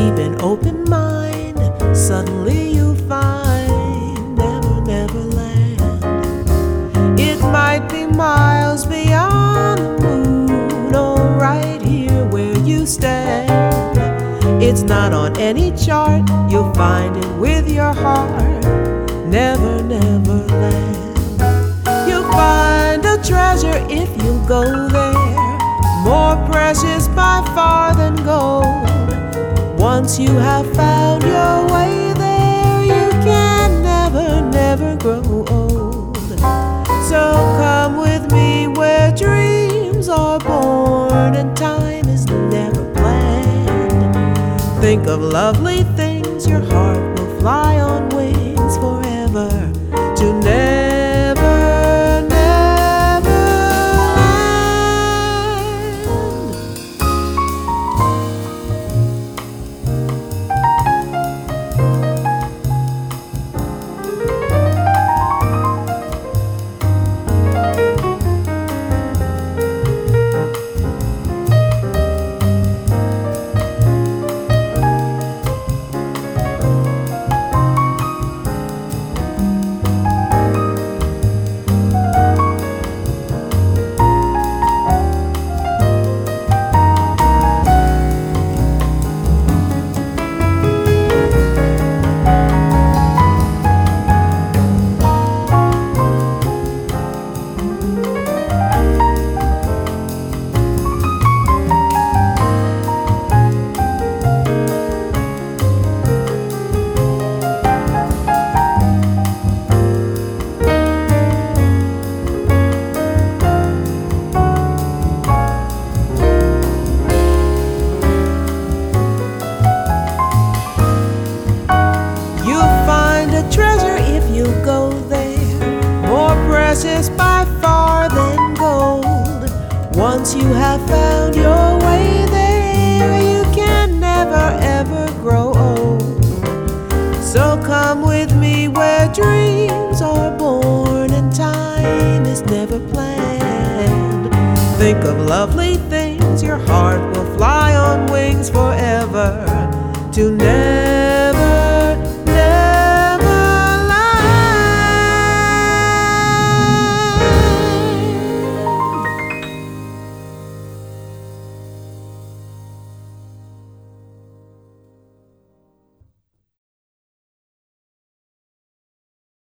keep an open mind, suddenly you'll find Never Never Land. It might be miles beyond the moon, or right here where you stand. It's not on any chart, you'll find it with your heart. Never Never Land. You'll find a treasure if you go there, more precious by far than gold. Once you have found your way there, you can never, never grow old. So come with me where dreams are born and time is never planned. Think of lovely things, your heart will fly on wings forever to never, never land. Treasure if you go there, more precious by far than gold. Once you have found your way there, you can never ever grow old. So come with me where dreams are born and time is never planned. Think of lovely things, your heart will fly on wings forever to never